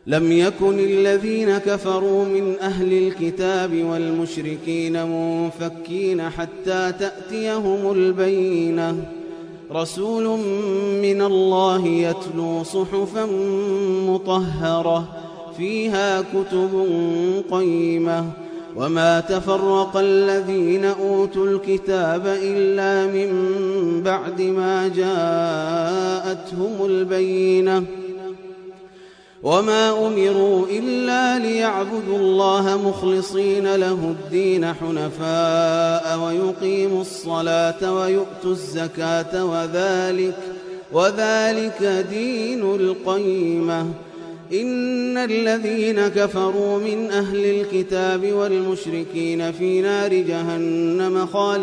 لم يكن الذين كفروا من أهل الكتاب والمشركين منفكين حتى تأتيهم البينة رسول من الله يتلو صحفا مطهرة فيها كتب قيمة وما تفرق الذين أوتوا الكتاب إلا من بعد ما جاءتهم البينة وما أمروا إلا ليعبدوا الله مخلصين له الدين حنفاء ويقيموا الصلاة ويؤتوا الزكاة وذلك دين القيمة إن الذين كفروا من أهل الكتاب والمشركين في نار جهنم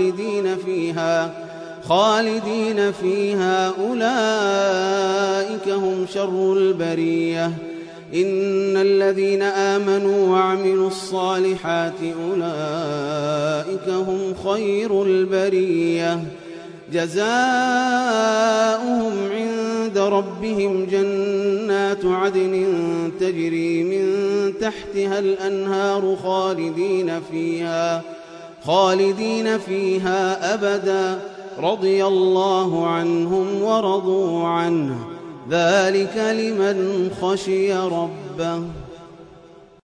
خالدين فيها أولئك هم شر البرية إن الذين آمنوا وعملوا الصالحات أولئك هم خير البرية جزاؤهم عند ربهم جنات عدن تجري من تحتها الأنهار خالدين فيها أبدا رضي الله عنهم ورضوا عنه ذلك لمن خشي ربه.